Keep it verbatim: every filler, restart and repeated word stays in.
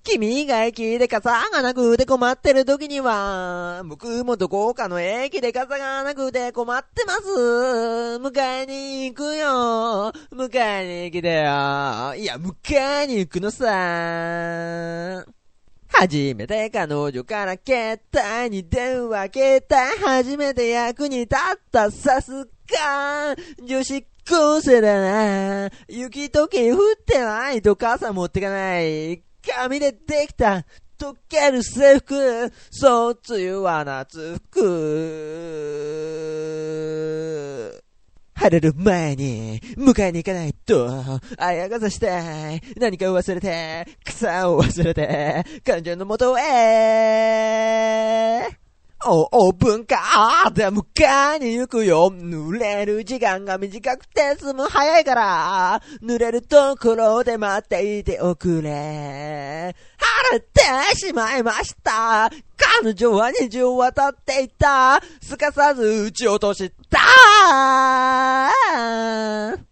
君が駅で傘がなくて困ってる時には、僕もどこかの駅で傘がなくて困ってます。迎えに行くよ。迎えに来てよ。いや、迎えに行くのさ。初めて彼女から携帯に電話、携帯初めて役に立った。さすが女子高生だな。雪解け降ってないと傘持ってかない。紙でできた溶ける制服。そう、梅雨は夏服。晴れる前に迎えに行かないと。あやがさして何かを忘れて、草を忘れて彼女の元へ。オープンカーで迎えに行くよ。濡れる時間が短くて済む早いから、濡れるところで待っていておくれ。晴れてしまいました。彼女は虹を渡っていた。すかさず撃ち落とした。